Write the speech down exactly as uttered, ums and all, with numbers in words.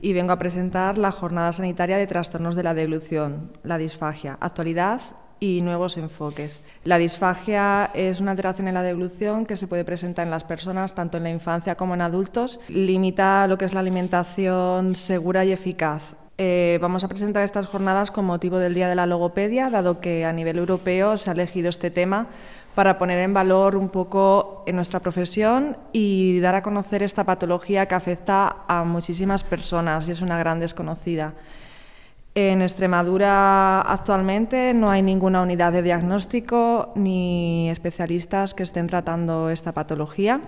y vengo a presentar la Jornada Sanitaria de Trastornos de la Deglución, la disfagia, actualidad y nuevos enfoques. La disfagia es una alteración en la deglución que se puede presentar en las personas tanto en la infancia como en adultos. Limita lo que es la alimentación segura y eficaz. Eh, vamos a presentar estas jornadas con motivo del Día de la Logopedia, dado que a nivel europeo se ha elegido este tema para poner en valor un poco en nuestra profesión y dar a conocer esta patología que afecta a muchísimas personas y es una gran desconocida. En Extremadura actualmente no hay ninguna unidad de diagnóstico ni especialistas que estén tratando esta patología.